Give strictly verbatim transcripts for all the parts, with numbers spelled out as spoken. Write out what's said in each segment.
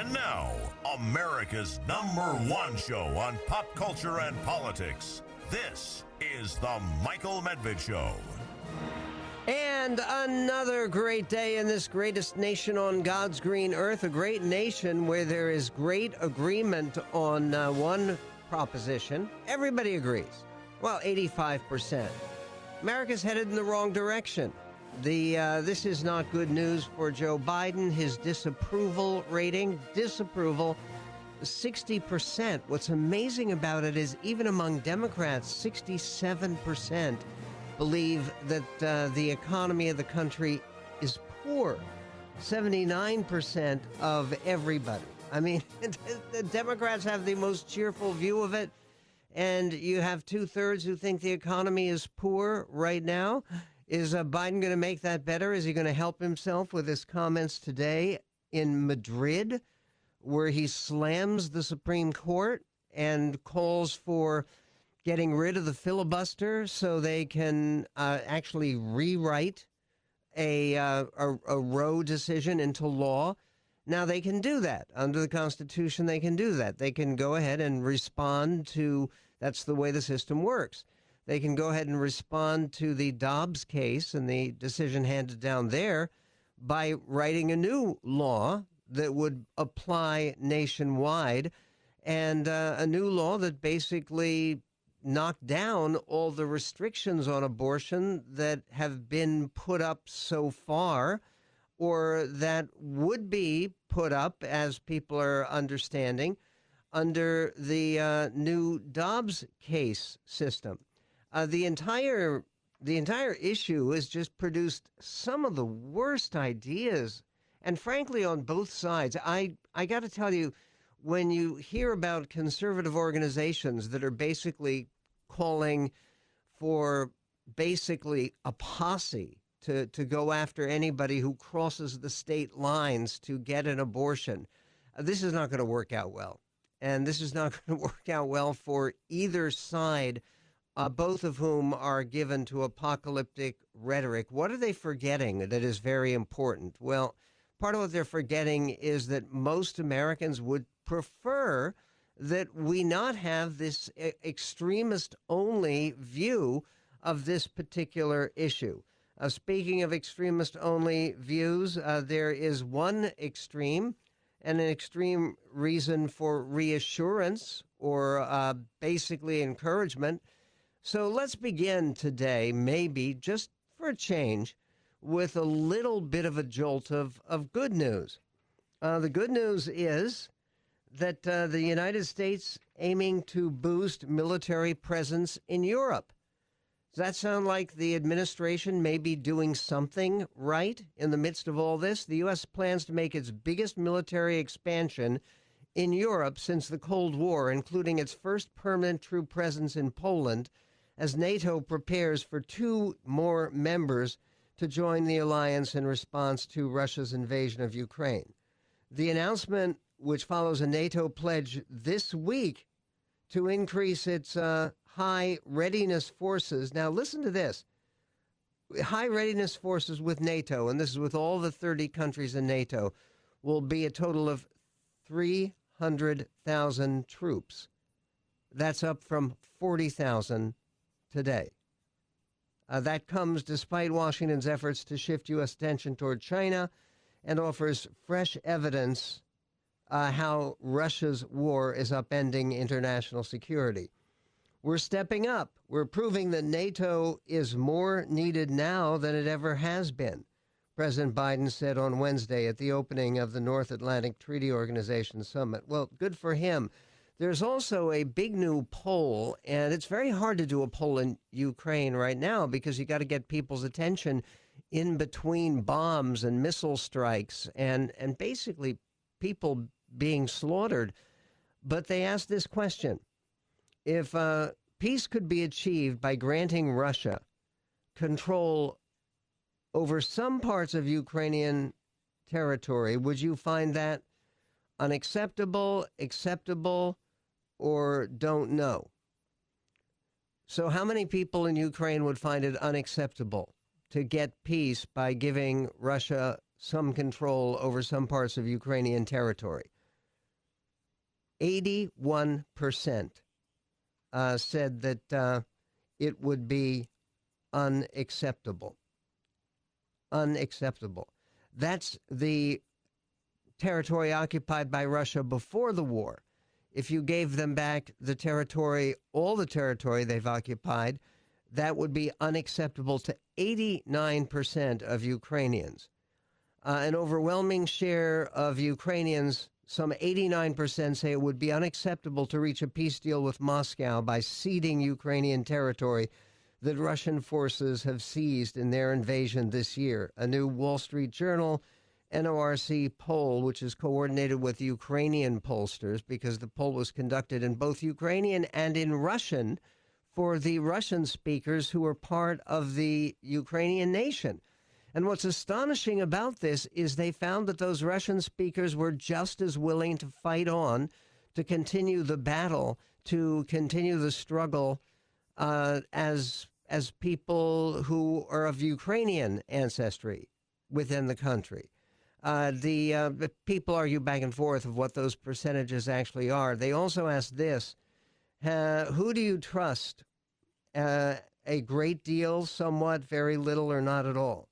And now, America's number one show on pop culture and politics. This is The Michael Medved Show. And another great day in this greatest nation on God's green earth, a great nation where there is great agreement on uh, one proposition. Everybody agrees. Well, eighty-five percent. America's headed in the wrong direction. The uh, this is not good news for Joe Biden. His disapproval rating, disapproval, sixty percent. What's amazing about it is even among Democrats, sixty-seven percent believe that uh, the economy of the country is poor. seventy-nine percent of everybody. I mean, the Democrats have the most cheerful view of it, and you have two-thirds who think the economy is poor right now. Is uh, Biden going to make that better? Is he going to help himself with his comments today in Madrid, where he slams the Supreme Court and calls for getting rid of the filibuster so they can uh, actually rewrite a, uh, a, a Roe decision into law? Now, they can do that. Under the Constitution, they can do that. They can go ahead and respond to, that's the way the system works. They can go ahead and respond to the Dobbs case and the decision handed down there by writing a new law that would apply nationwide, and uh, a new law that basically knocked down all the restrictions on abortion that have been put up so far, or that would be put up, as people are understanding, under the uh, new Dobbs case system. Uh, the entire the entire issue has just produced some of the worst ideas, and frankly, on both sides. I, I got to tell you, when you hear about conservative organizations that are basically calling for basically a posse to, to go after anybody who crosses the state lines to get an abortion, uh, this is not going to work out well. And this is not going to work out well for either side, Uh, both of whom are given to apocalyptic rhetoric. What are they forgetting that is very important? Well, part of what they're forgetting is that most Americans would prefer that we not have this e- extremist-only view of this particular issue. Uh, speaking of extremist-only views, uh, there is one extreme, and an extreme reason for reassurance or uh, basically encouragement. So let's begin today, maybe just for a change, with a little bit of a jolt of, of good news. Uh, the good news is that uh, the United States aiming to boost military presence in Europe. Does that sound like the administration may be doing something right in the midst of all this? The U S plans to make its biggest military expansion in Europe since the Cold War, including its first permanent troop presence in Poland, as NATO prepares for two more members to join the alliance in response to Russia's invasion of Ukraine. The announcement, which follows a NATO pledge this week to increase its uh, high readiness forces. Now, listen to this. High readiness forces with NATO, and this is with all the thirty countries in NATO, will be a total of three hundred thousand troops. That's up from forty thousand today. Uh, that comes despite Washington's efforts to shift U S attention toward China, and offers fresh evidence uh, how Russia's war is upending international security. We're stepping up. We're proving that NATO is more needed now than it ever has been, President Biden said on Wednesday at the opening of the North Atlantic Treaty Organization Summit. Well, good for him. There's also a big new poll, and it's very hard to do a poll in Ukraine right now because you got to get people's attention in between bombs and missile strikes and, and basically people being slaughtered. But they asked this question. If uh, peace could be achieved by granting Russia control over some parts of Ukrainian territory, would you find that unacceptable, acceptable, or don't know? So how many people in Ukraine would find it unacceptable to get peace by giving Russia some control over some parts of Ukrainian territory? eighty-one percent uh, said that uh, it would be unacceptable. Unacceptable. That's the territory occupied by Russia before the war. If you gave them back the territory, all the territory they've occupied, that would be unacceptable to eighty-nine percent of Ukrainians. Uh, an overwhelming share of Ukrainians, some eighty-nine percent, say it would be unacceptable to reach a peace deal with Moscow by ceding Ukrainian territory that Russian forces have seized in their invasion this year. A new Wall Street Journal N O R C poll, which is coordinated with Ukrainian pollsters, because the poll was conducted in both Ukrainian and in Russian for the Russian speakers who are part of the Ukrainian nation. And what's astonishing about this is they found that those Russian speakers were just as willing to fight on, to continue the battle, to continue the struggle uh, as as people who are of Ukrainian ancestry within the country. Uh, the, uh, the people argue back and forth of what those percentages actually are. They also asked this, uh, who do you trust? Uh, a great deal, somewhat, very little, or not at all?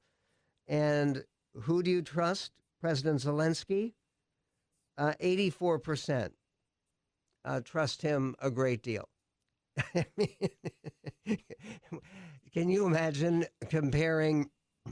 And who do you trust? President Zelensky? Uh, eighty-four percent uh, trust him a great deal. I mean, can you imagine comparing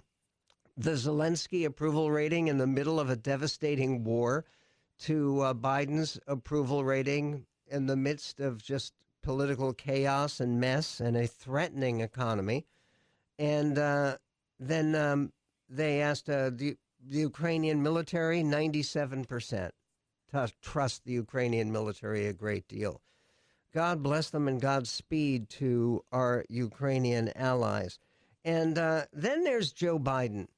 the Zelensky approval rating in the middle of a devastating war to uh, Biden's approval rating in the midst of just political chaos and mess and a threatening economy? And uh, then um, they asked uh, the, the Ukrainian military, ninety-seven percent t- trust the Ukrainian military a great deal. God bless them and Godspeed to our Ukrainian allies. And uh, then there's Joe Biden.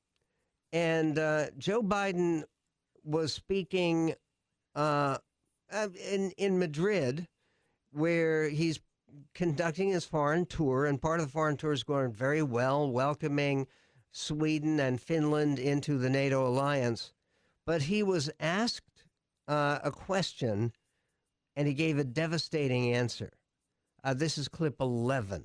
And uh, Joe Biden was speaking uh, in, in Madrid, where he's conducting his foreign tour. And part of the foreign tour is going very well, welcoming Sweden and Finland into the NATO alliance. But he was asked uh, a question, and he gave a devastating answer. Uh, this is clip eleven.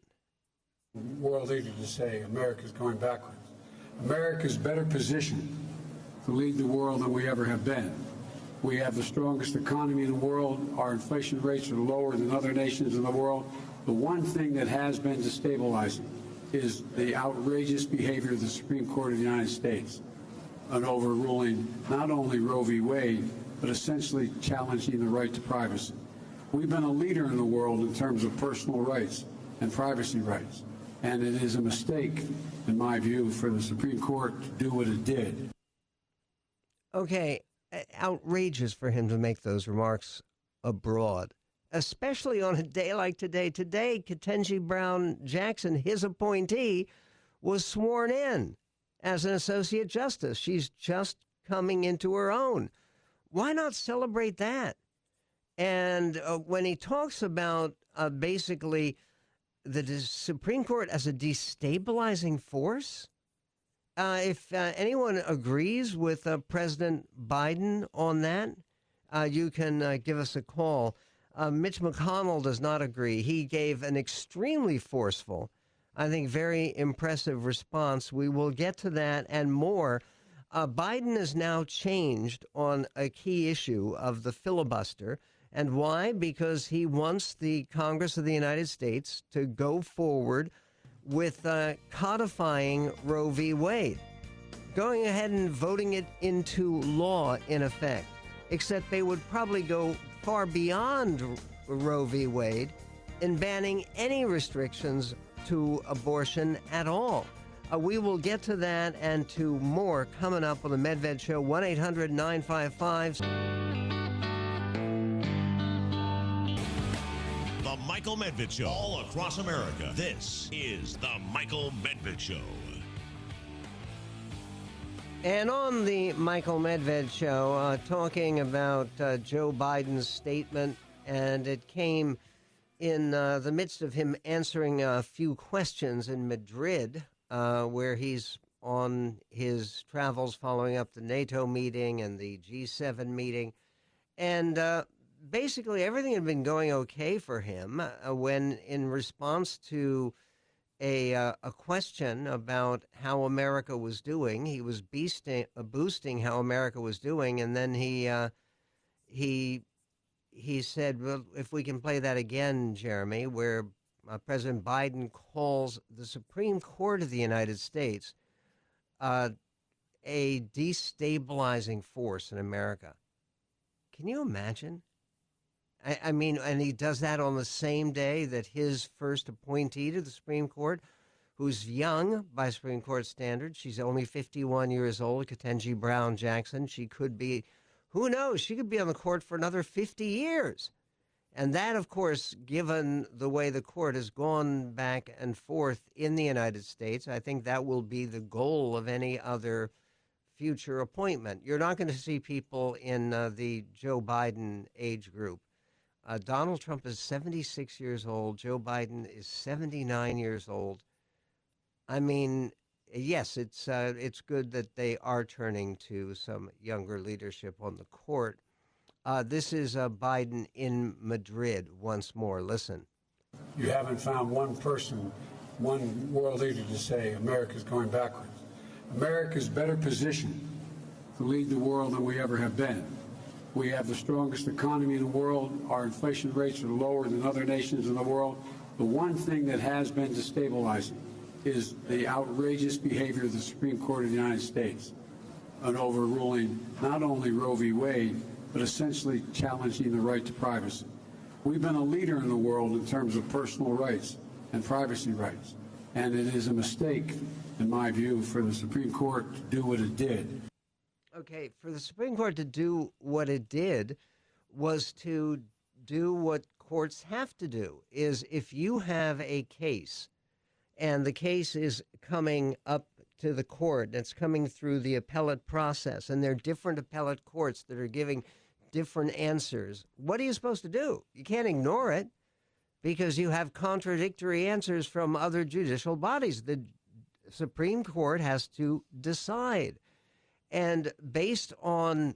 World leader to say America's going backwards. America's better positioned to lead the world than we ever have been. We have the strongest economy in the world. Our inflation rates are lower than other nations in the world. The one thing that has been destabilizing is the outrageous behavior of the Supreme Court of the United States on overruling not only Roe v. Wade, but essentially challenging the right to privacy. We've been a leader in the world in terms of personal rights and privacy rights. And it is a mistake, in my view, for the Supreme Court to do what it did. Okay, outrageous for him to make those remarks abroad, especially on a day like today. Today, Ketanji Brown Jackson, his appointee, was sworn in as an associate justice. She's just coming into her own. Why not celebrate that? And uh, when he talks about uh, basically the Supreme Court as a destabilizing force, uh, if uh, anyone agrees with uh, President Biden on that, uh, you can uh, give us a call. Uh, Mitch McConnell does not agree. He gave an extremely forceful, I think very impressive response. We will get to that and more. Uh, Biden has now changed on a key issue of the filibuster. And why? Because he wants the Congress of the United States to go forward with uh, codifying Roe v. Wade, going ahead and voting it into law in effect, except they would probably go far beyond Roe v. Wade in banning any restrictions to abortion at all. Uh, we will get to that and to more coming up on the Medved Show. one eight hundred nine five five The Michael Medved Show. All across America. This is The Michael Medved Show. And on the Michael Medved Show, uh, talking about uh, Joe Biden's statement, and it came in uh, the midst of him answering a few questions in Madrid, uh, where he's on his travels following up the NATO meeting and the G seven meeting. And uh, basically everything had been going okay for him uh, when, in response to a uh, a question about how America was doing, he was beasting, uh, boosting how America was doing, and then he uh, he he said, "Well, if we can play that again, Jeremy," where uh, President Biden calls the Supreme Court of the United States uh, a destabilizing force in America. Can you imagine? I, I mean, and he does that on the same day that his first appointee to the Supreme Court, who's young by Supreme Court standards, she's only fifty-one years old, Ketanji Brown Jackson. She could be, who knows, she could be on the court for another fifty years. And that, of course, given the way the court has gone back and forth in the United States, I think that will be the goal of any other future appointment. You're not going to see people in uh, the Joe Biden age group. Uh, Donald Trump is seventy-six years old. Joe Biden is seventy-nine years old. I mean, yes, it's uh, it's good that they are turning to some younger leadership on the court. Uh, this is uh, Biden in Madrid once more. Listen. You haven't found one person, one world leader to say America's going backwards. America's better positioned to lead the world than we ever have been. We have the strongest economy in the world. Our inflation rates are lower than other nations in the world. The one thing that has been destabilizing is the outrageous behavior of the Supreme Court of the United States on overruling not only Roe v. Wade, but essentially challenging the right to privacy. We've been a leader in the world in terms of personal rights and privacy rights. And it is a mistake, in my view, for the Supreme Court to do what it did. Okay, for the Supreme Court to do what it did was to do what courts have to do, is if you have a case and the case is coming up to the court, it's coming through the appellate process, and there are different appellate courts that are giving different answers, what are you supposed to do? You can't ignore it because you have contradictory answers from other judicial bodies. The Supreme Court has to decide. And based on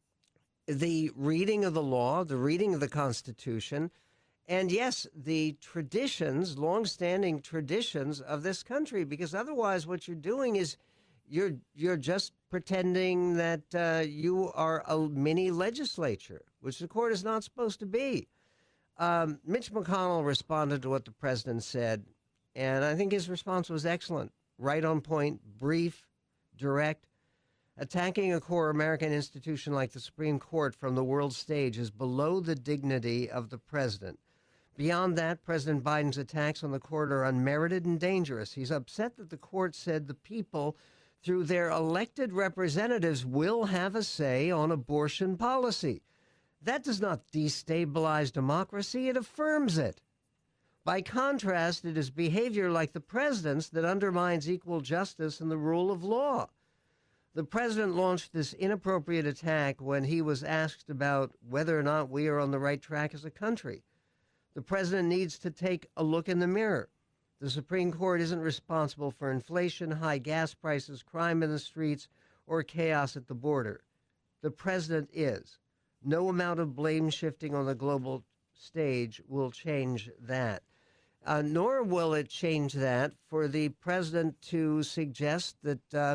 the reading of the law, the reading of the Constitution, and yes, the traditions, longstanding traditions of this country, because otherwise what you're doing is you're you're just pretending that uh, you are a mini legislature, which the court is not supposed to be. Um, Mitch McConnell responded to what the president said, and I think his response was excellent, right on point, brief, direct. Attacking a core American institution like the Supreme Court from the world stage is below the dignity of the president. Beyond that, President Biden's attacks on the court are unmerited and dangerous. He's upset that the court said the people, through their elected representatives, will have a say on abortion policy. That does not destabilize democracy, it affirms it. By contrast, it is behavior like the president's that undermines equal justice and the rule of law. The president launched this inappropriate attack when he was asked about whether or not we are on the right track as a country. The president needs to take a look in the mirror. The Supreme Court isn't responsible for inflation, high gas prices, crime in the streets, or chaos at the border. The president is. No amount of blame shifting on the global stage will change that. Uh, nor will it change that for the president to suggest that uh,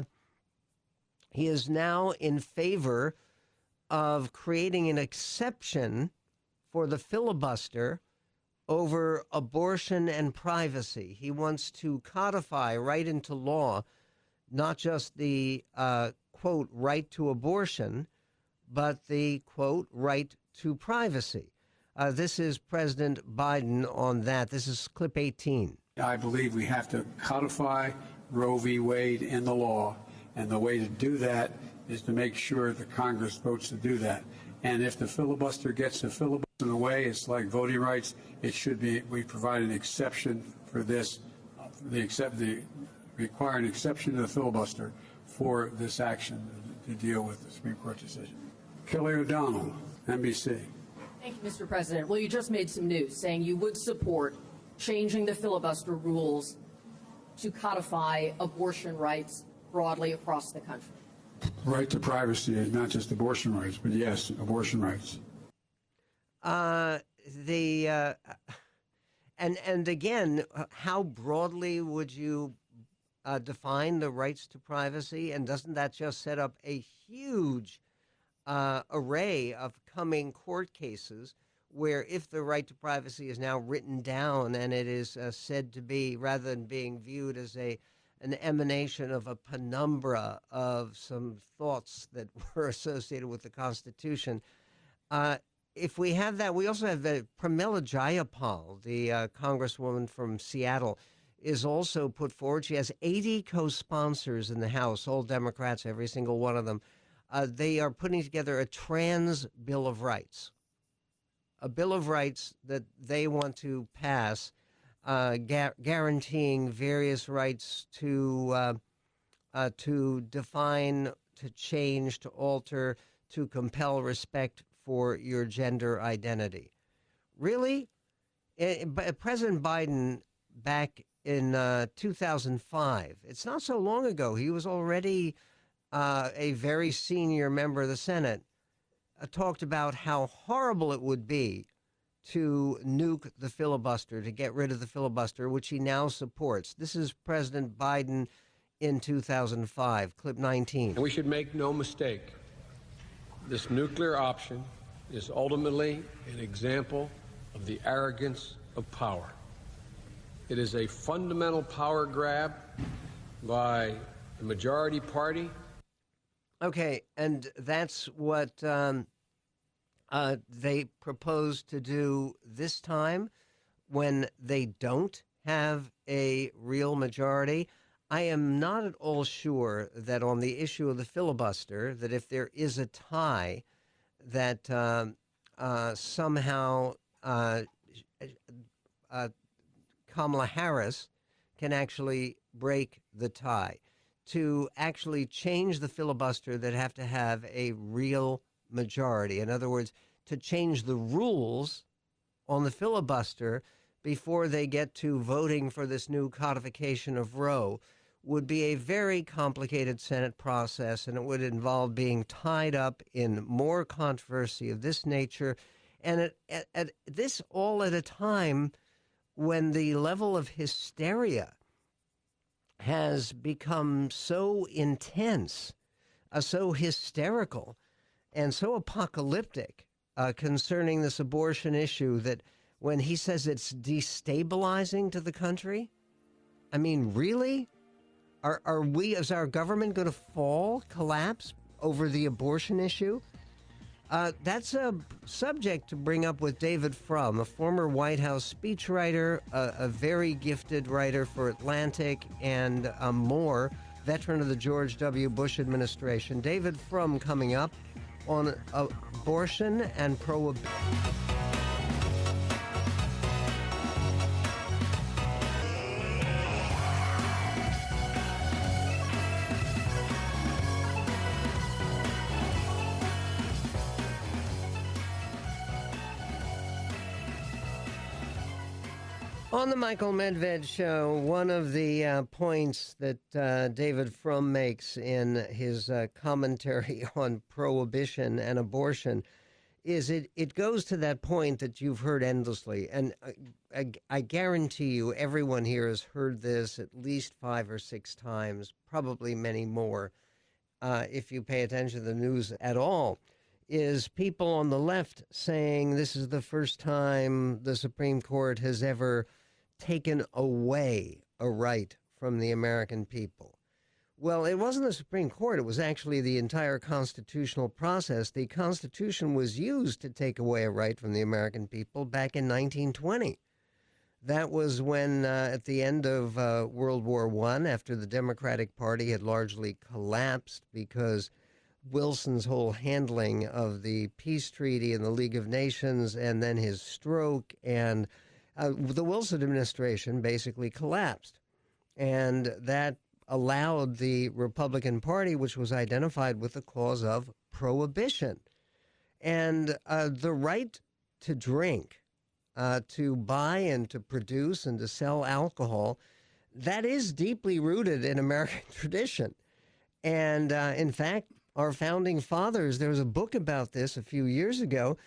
he is now in favor of creating an exception for the filibuster over abortion and privacy. He wants to codify right into law not just the, uh, quote, right to abortion, but the, quote, right to privacy. Uh, this is President Biden on that. This is clip eighteen. I believe we have to codify Roe v. Wade in the law. And the way to do that is to make sure the Congress votes to do that. And if the filibuster gets the filibuster in the way, it's like voting rights. It should be, we provide an exception for this, the accept, the require an exception to the filibuster for this action to deal with the Supreme Court decision. Kelly O'Donnell, N B C. Thank you, Mister President. Well, you just made some news saying you would support changing the filibuster rules to codify abortion rights broadly across the country. Right to privacy, not just abortion rights, but yes, abortion rights. Uh, the uh, and and again, uh, how broadly would you uh, define the rights to privacy? And doesn't that just set up a huge uh, array of coming court cases where, if the right to privacy is now written down and it is uh, said to be, rather than being viewed as a an emanation of a penumbra of some thoughts that were associated with the Constitution. Uh, if we have that, we also have uh, Pramila Jayapal, the uh, congresswoman from Seattle, is also put forward. She has eighty co-sponsors in the House, all Democrats, every single one of them. Uh, they are putting together a trans Bill of Rights, a Bill of Rights that they want to pass, uh, gu- guaranteeing various rights to uh, uh, to define, to change, to alter, to compel respect for your gender identity. Really? It, it, President Biden, back in uh, two thousand five, it's not so long ago, he was already uh, a very senior member of the Senate, uh, talked about how horrible it would be to nuke the filibuster, to get rid of the filibuster, which he now supports. This is President Biden in two thousand five, clip nineteen. And we should make no mistake. This nuclear option is ultimately an example of the arrogance of power. It is a fundamental power grab by the majority party. Okay, and that's what um, uh, they propose to do this time when they don't have a real majority. I am not at all sure that on the issue of the filibuster, that if there is a tie, that um, uh, somehow uh, uh, Kamala Harris can actually break the tie. To actually change the filibuster, they'd have to have a real majority. In other words, to change the rules on the filibuster before they get to voting for this new codification of Roe would be a very complicated Senate process, and it would involve being tied up in more controversy of this nature. And at, at, at this all at a time when the level of hysteria has become so intense, uh, so hysterical, and so apocalyptic uh, concerning this abortion issue that when he says it's destabilizing to the country, I mean, really? Are, are we, is our government going to fall, collapse over the abortion issue? Uh, that's a subject to bring up with David Frum, a former White House speechwriter, a, a very gifted writer for Atlantic and uh, more, veteran of the George W. Bush administration. David Frum coming up on abortion and prohibition. On the Michael Medved Show, one of the uh, points that uh, David Frum makes in his uh, commentary on prohibition and abortion is it, it goes to that point that you've heard endlessly. And I, I guarantee you everyone here has heard this at least five or six times, probably many more, uh, if you pay attention to the news at all, is people on the left saying this is the first time the Supreme Court has ever taken away a right from the American people. Well, it wasn't the Supreme Court. It was actually the entire constitutional process. The Constitution was used to take away a right from the American people back in nineteen twenty. That was when, uh, at the end of uh, World War One, after the Democratic Party had largely collapsed because Wilson's whole handling of the peace treaty and the League of Nations, and then his stroke, and uh, the Wilson administration basically collapsed. And that allowed the Republican Party, which was identified with the cause of prohibition. And uh, the right to drink, uh, to buy and to produce and to sell alcohol, that is deeply rooted in American tradition. And uh, in fact, our founding fathers, there was a book about this a few years ago.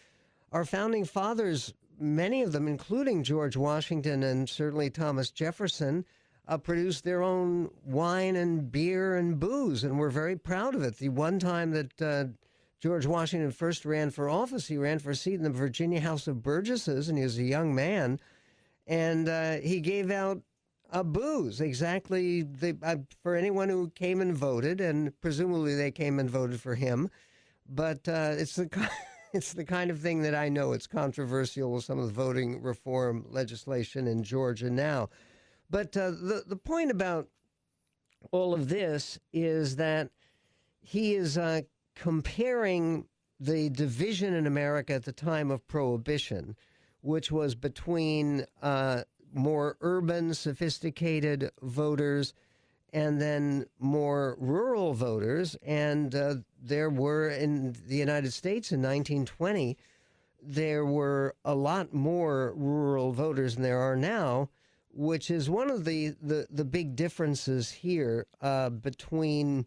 our founding fathers, many of them, including George Washington and certainly Thomas Jefferson, uh, produced their own wine and beer and booze, and we're very proud of it. The one time that uh, George Washington first ran for office, he ran for a seat in the Virginia House of Burgesses, and he was a young man, and uh, he gave out a booze, exactly the, uh, for anyone who came and voted, and presumably they came and voted for him. But uh, it's the it's the kind of thing that I know it's controversial with some of the voting reform legislation in Georgia now. But uh, the the point about all of this is that he is uh, comparing the division in America at the time of Prohibition, which was between uh, more urban, sophisticated voters and then more rural voters. And uh, there were, in the United States in nineteen twenty, there were a lot more rural voters than there are now, which is one of the, the, the big differences here uh, between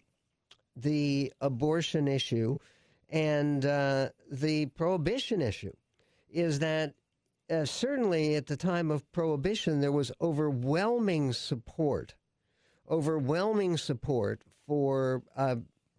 the abortion issue and uh, the prohibition issue, is that uh, certainly at the time of Prohibition, there was overwhelming support overwhelming support for uh,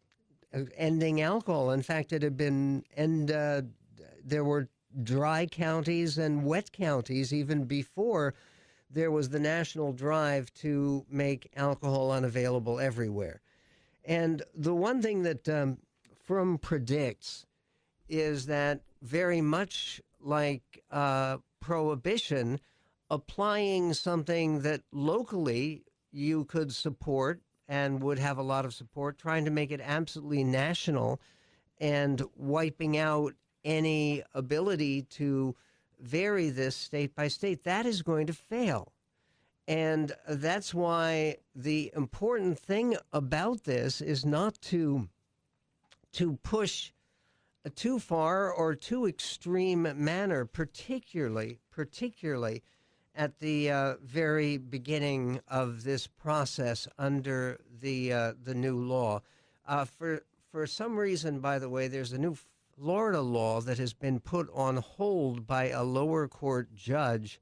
ending alcohol. In fact, it had been, and uh, there were dry counties and wet counties even before there was the national drive to make alcohol unavailable everywhere. And the one thing that um, Frum predicts is that very much like uh, Prohibition, applying something that locally you could support and would have a lot of support, trying to make it absolutely national and wiping out any ability to vary this state by state, that is going to fail. And that's why the important thing about this is not to, to push too far or too extreme manner, particularly, particularly at the uh, very beginning of this process under the uh, the new law. Uh, for for some reason, by the way, there's a new Florida law that has been put on hold by a lower court judge,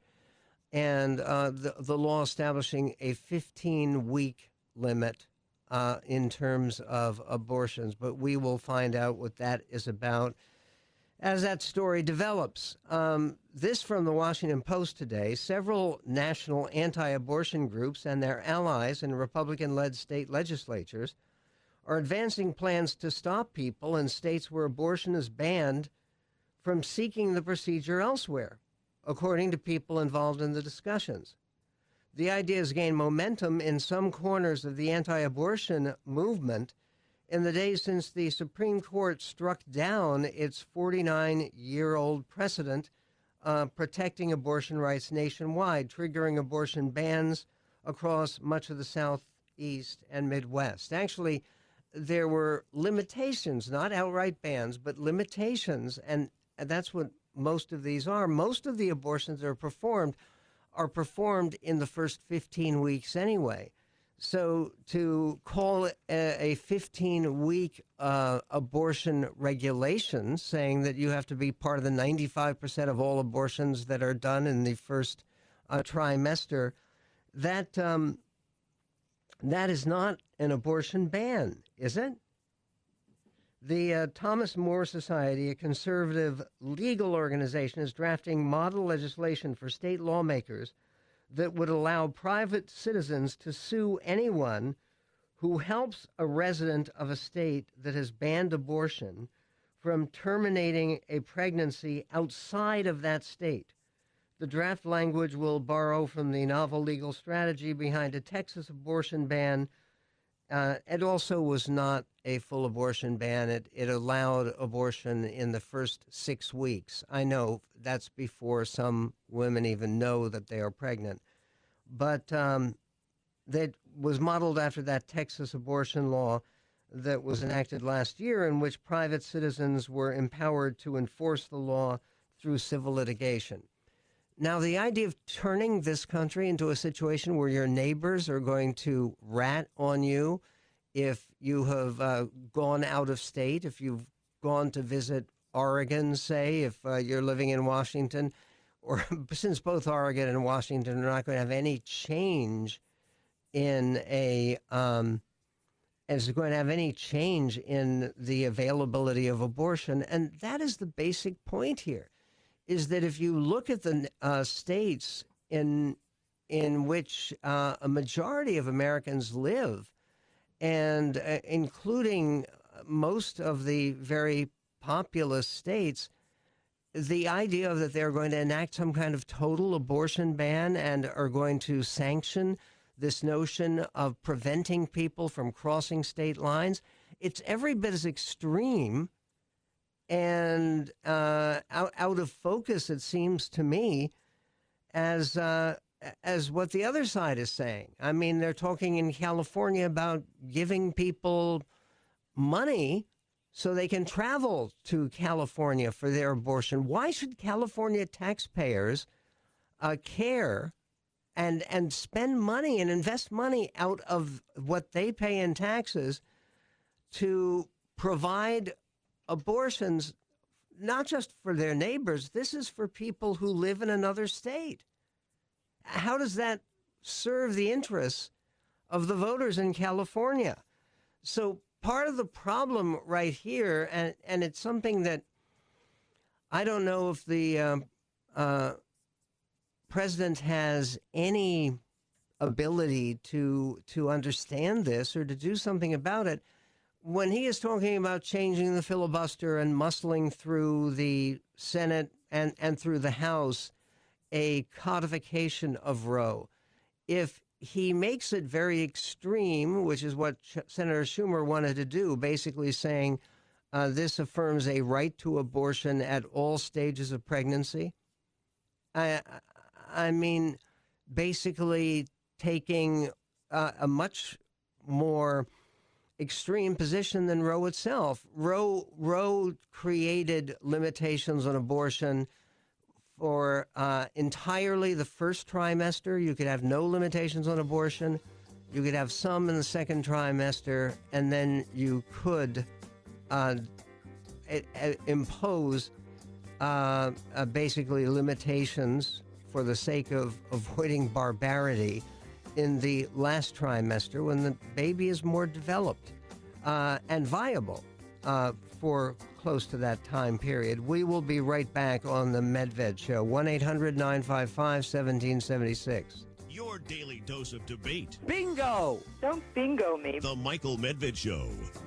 and uh, the, the law establishing a fifteen-week limit uh, in terms of abortions. But we will find out what that is about as that story develops. Um, this from the Washington Post today. Several national anti-abortion groups and their allies in Republican-led state legislatures are advancing plans to stop people in states where abortion is banned from seeking the procedure elsewhere, according to people involved in the discussions. The idea has gained momentum in some corners of the anti-abortion movement in the days since the Supreme Court struck down its forty-nine-year-old precedent uh, protecting abortion rights nationwide, triggering abortion bans across much of the Southeast and Midwest. Actually, there were limitations, not outright bans, but limitations, and that's what most of these are. Most of the abortions that are performed are performed in the first fifteen weeks anyway. So to call it a fifteen-week uh, abortion regulation, saying that you have to be part of the ninety-five percent of all abortions that are done in the first uh, trimester, that um, that is not an abortion ban, is it? The uh, Thomas More Society, a conservative legal organization, is drafting model legislation for state lawmakers that would allow private citizens to sue anyone who helps a resident of a state that has banned abortion from terminating a pregnancy outside of that state. The draft language will borrow from the novel legal strategy behind a Texas abortion ban. Uh, it also was not a full abortion ban. It, it allowed abortion in the first six weeks. I know that's before some women even know that they are pregnant. But um, that was modeled after that Texas abortion law that was enacted last year, in which private citizens were empowered to enforce the law through civil litigation. Now, the idea of turning this country into a situation where your neighbors are going to rat on you if you have uh, gone out of state, if you've gone to visit Oregon, say, if uh, you're living in Washington, or since both Oregon and Washington are not going to have any change in a, um, is going to have any change in the availability of abortion. And that is the basic point here, is that if you look at the uh, states in in which uh, a majority of Americans live, and uh, including most of the very populous states, the idea that they're going to enact some kind of total abortion ban and are going to sanction this notion of preventing people from crossing state lines, it's every bit as extreme and uh, out, out of focus, it seems to me, as uh, as what the other side is saying. I mean, they're talking in California about giving people money so they can travel to California for their abortion. Why should California taxpayers uh, care and and spend money and invest money out of what they pay in taxes to provide abortions, not just for their neighbors? This is for people who live in another state. How does that serve the interests of the voters in California? So part of the problem right here, and, and it's something that I don't know if the uh, uh, president has any ability to to understand this or to do something about it. When he is talking about changing the filibuster and muscling through the Senate and, and through the House a codification of Roe, if he makes it very extreme, which is what Ch- Senator Schumer wanted to do, basically saying uh, this affirms a right to abortion at all stages of pregnancy. I, I mean, basically taking uh, a much more extreme position than Roe itself. Roe, Roe created limitations on abortion for uh, entirely the first trimester. You could have no limitations on abortion. You could have some in the second trimester, and then you could uh, it, it impose uh, uh, basically limitations for the sake of avoiding barbarity in the last trimester when the baby is more developed uh, and viable uh, for close to that time period. We will be right back on the Medved Show. one eight hundred nine five five one seven seven six. Your daily dose of debate. Bingo! Don't bingo me. The Michael Medved Show.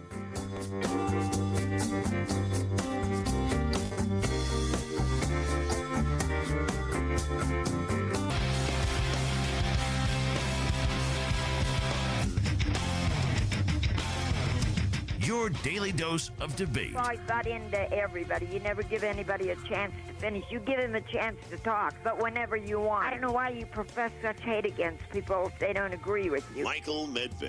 Your daily dose of debate. I got into everybody. You never give anybody a chance to finish. You give them a chance to talk, but whenever you want. I don't know why you profess such hate against people if they don't agree with you. Michael Medved.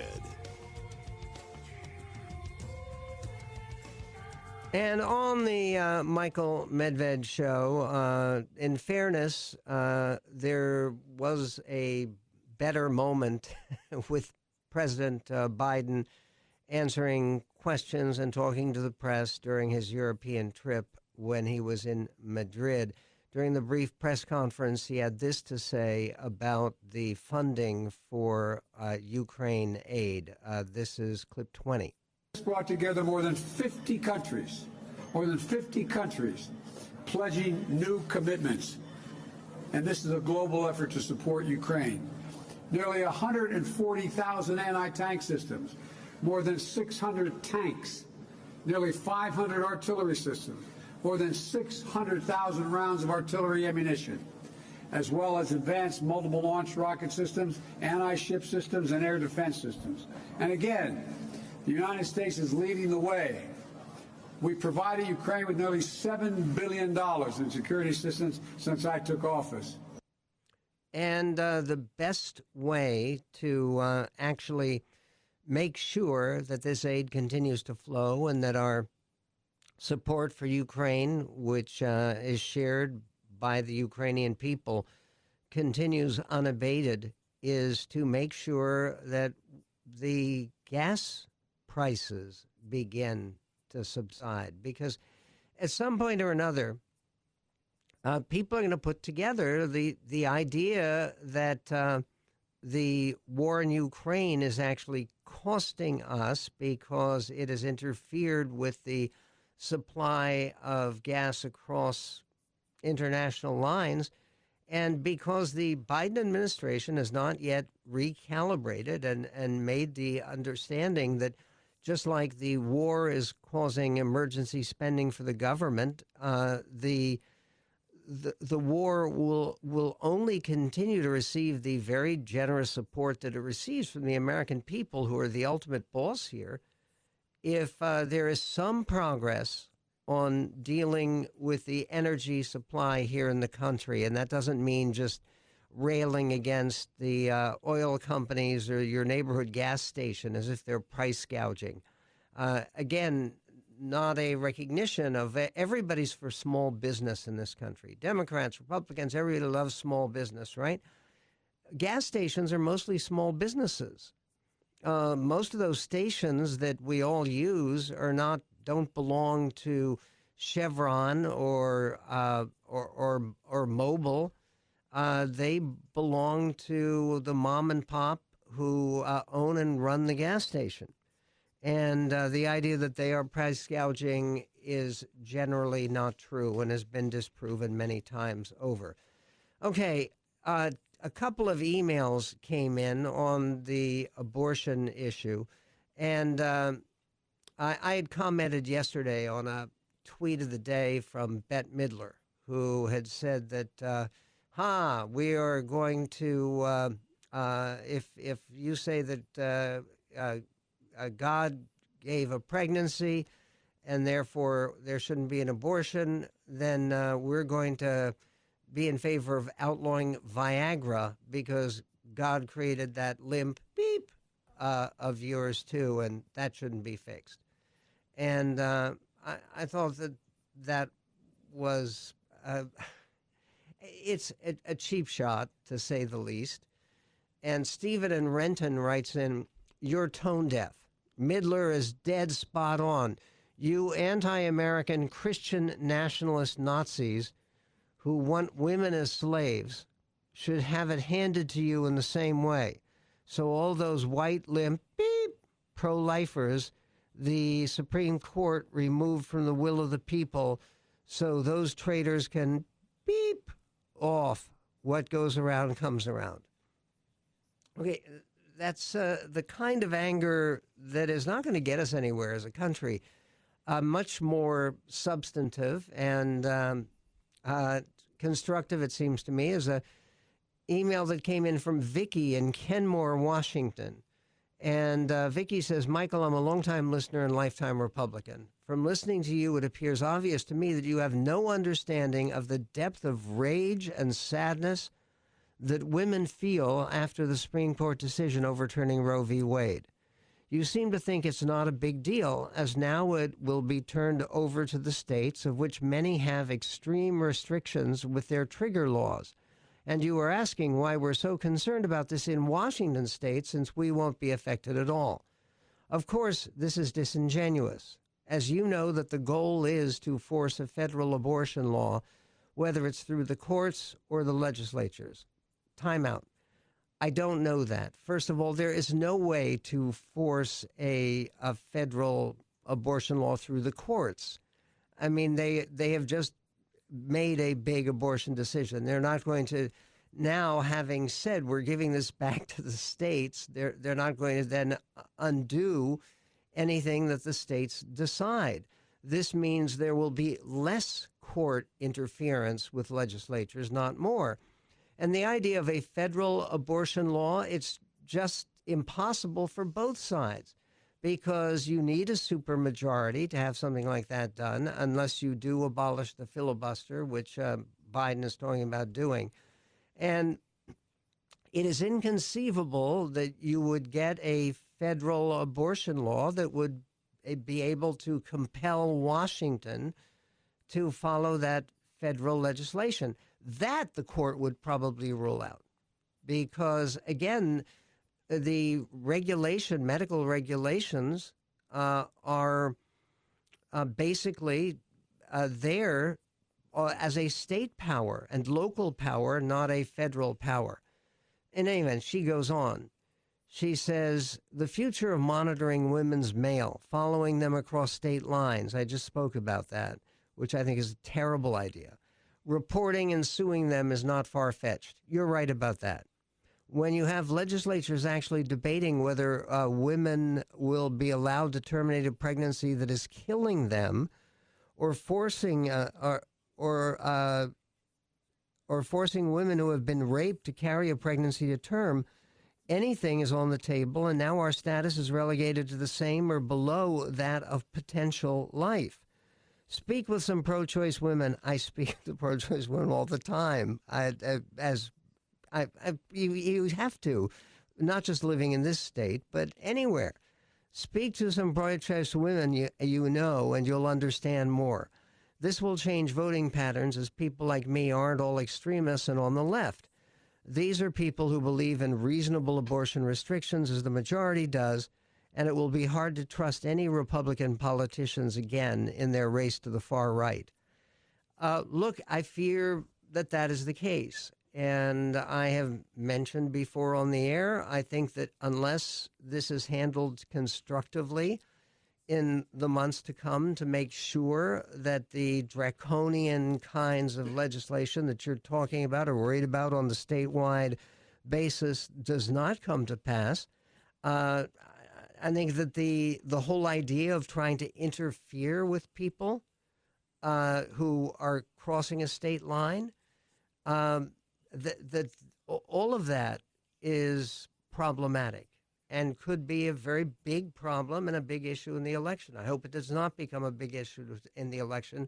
And on the uh, Michael Medved Show, uh, in fairness, uh, there was a better moment with President uh, Biden answering questions and talking to the press during his European trip when he was in Madrid. During the brief press conference, he had this to say about the funding for uh, Ukraine aid. Uh, this is clip twenty. This brought together more than fifty countries, more than fifty countries pledging new commitments. And this is a global effort to support Ukraine. Nearly one hundred forty thousand anti-tank systems, more than six hundred tanks, nearly five hundred artillery systems, more than six hundred thousand rounds of artillery ammunition, as well as advanced multiple launch rocket systems, anti-ship systems, and air defense systems. And again, the United States is leading the way. We provided Ukraine with nearly seven billion dollars in security assistance since I took office. And uh, the best way to uh, actually make sure that this aid continues to flow and that our support for Ukraine, which uh, is shared by the Ukrainian people, continues unabated, is to make sure that the gas prices begin to subside. Because at some point or another, uh, people are going to put together the, the idea that uh, the war in Ukraine is actually costing us because it has interfered with the supply of gas across international lines, and because the Biden administration has not yet recalibrated and, and made the understanding that just like the war is causing emergency spending for the government, uh, the, the the war will will only continue to receive the very generous support that it receives from the American people, who are the ultimate boss here, if uh, there is some progress on dealing with the energy supply here in the country. And that doesn't mean just railing against the uh, oil companies or your neighborhood gas station as if they're price gouging. Uh, again, not a recognition of everybody's for small business in this country. Democrats, Republicans, everybody loves small business, right? Gas stations are mostly small businesses. Uh, most of those stations that we all use are not don't belong to Chevron or uh, or, or or Mobil. Uh, they belong to the mom and pop who uh, own and run the gas station. And uh, the idea that they are price gouging is generally not true and has been disproven many times over. Okay, uh, a couple of emails came in on the abortion issue, and uh, I, I had commented yesterday on a tweet of the day from Bette Midler, who had said that, uh, ha, we are going to, uh, uh, if, if you say that uh, uh, uh, God gave a pregnancy and therefore there shouldn't be an abortion, then uh, we're going to be in favor of outlawing Viagra because God created that limp beep uh, of yours too, and that shouldn't be fixed. And uh, I, I thought that that was, uh, it's a, a cheap shot, to say the least. And Stephen in Renton writes in, you're tone deaf. Midler is dead spot on. You anti-American Christian nationalist Nazis who want women as slaves should have it handed to you in the same way. So all those white limp beep pro-lifers, the Supreme Court removed from the will of the people so those traitors can beep off. What goes around comes around. Okay, that's uh, the kind of anger that is not going to get us anywhere as a country. Uh, much more substantive and um, uh, constructive, it seems to me, is a email that came in from Vicky in Kenmore, Washington. And uh, Vicky says, Michael, I'm a longtime listener and lifetime Republican. From listening to you, it appears obvious to me that you have no understanding of the depth of rage and sadness that women feel after the Supreme Court decision overturning Roe v. Wade. You seem to think it's not a big deal, as now it will be turned over to the states, of which many have extreme restrictions with their trigger laws. And you are asking why we're so concerned about this in Washington state, since we won't be affected at all. Of course, this is disingenuous, as you know that the goal is to force a federal abortion law, whether it's through the courts or the legislatures. Time out. I don't know that. First of all, there is no way to force a, a federal abortion law through the courts. I mean, they they have just made a big abortion decision. They're not going to now, having said we're giving this back to the states, they're they're not going to then undo anything that the states decide. This means there will be less court interference with legislatures, not more. And the idea of a federal abortion law, it's just impossible for both sides, because you need a supermajority to have something like that done, unless you do abolish the filibuster, which uh, Biden is talking about doing. And it is inconceivable that you would get a federal abortion law that would be able to compel Washington to follow that federal legislation. That the court would probably rule out, because, again, the regulation, medical regulations, uh, are uh, basically uh, there uh, as a state power and local power, not a federal power. In any event, she goes on. She says, the future of monitoring women's mail, following them across state lines, I just spoke about that, which I think is a terrible idea. Reporting and suing them is not far-fetched. You're right about that. When you have legislatures actually debating whether uh, women will be allowed to terminate a pregnancy that is killing them, or forcing uh, or or uh, or forcing women who have been raped to carry a pregnancy to term, anything is on the table, and now our status is relegated to the same or below that of potential life. Speak with some pro-choice women. I speak to pro-choice women all the time. I, I, as I, I, you, you have to, not just living in this state, but anywhere. Speak to some pro-choice women you, you know, and you'll understand more. This will change voting patterns, as people like me aren't all extremists and on the left. These are people who believe in reasonable abortion restrictions, as the majority does, and it will be hard to trust any Republican politicians again in their race to the far right. Uh, look, I fear that that is the case. And I have mentioned before on the air, I think that unless this is handled constructively in the months to come to make sure that the draconian kinds of legislation that you're talking about or worried about on the statewide basis does not come to pass, uh, I think that the the whole idea of trying to interfere with people uh, who are crossing a state line, um, that, that all of that is problematic and could be a very big problem and a big issue in the election. I hope it does not become a big issue in the election,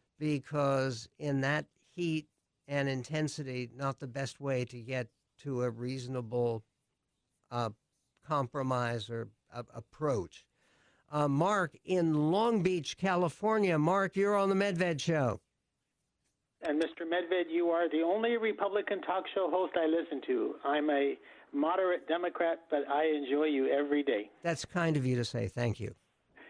because in that heat and intensity, not the best way to get to a reasonable uh, compromise or uh, approach. Uh, Mark in Long Beach, California. Mark, you're on the Medved Show. And Mister Medved, you are the only Republican talk show host I listen to. I'm a moderate Democrat, but I enjoy you every day. That's kind of you to say. Thank you.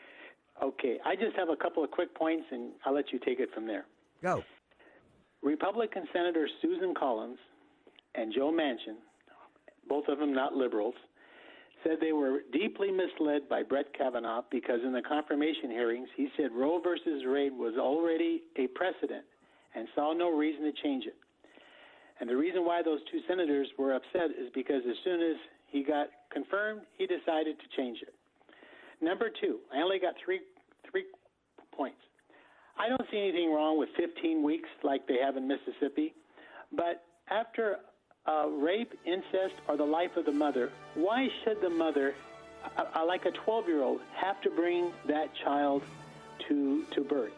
Okay, I just have a couple of quick points, and I'll let you take it from there. Go. Republican Senators Susan Collins and Joe Manchin, both of them not liberals, said they were deeply misled by Brett Kavanaugh because in the confirmation hearings, he said Roe versus Wade was already a precedent and saw no reason to change it. And the reason why those two senators were upset is because as soon as he got confirmed, he decided to change it. Number two, I only got three three points. I don't see anything wrong with fifteen weeks like they have in Mississippi, but after uh, rape, incest, or the life of the mother, why should the mother, uh, like a twelve-year-old, have to bring that child to to birth?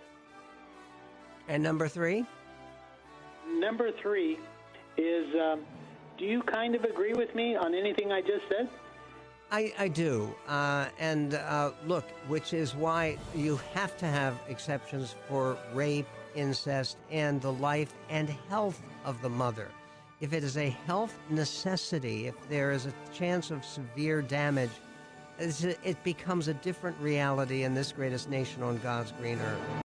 And number three? Number three is, um, do you kind of agree with me on anything I just said? I, I do. Uh, and uh, look, which is why you have to have exceptions for rape, incest, and the life and health of the mother. If it is a health necessity, if there is a chance of severe damage, it becomes a different reality in this greatest nation on God's green earth.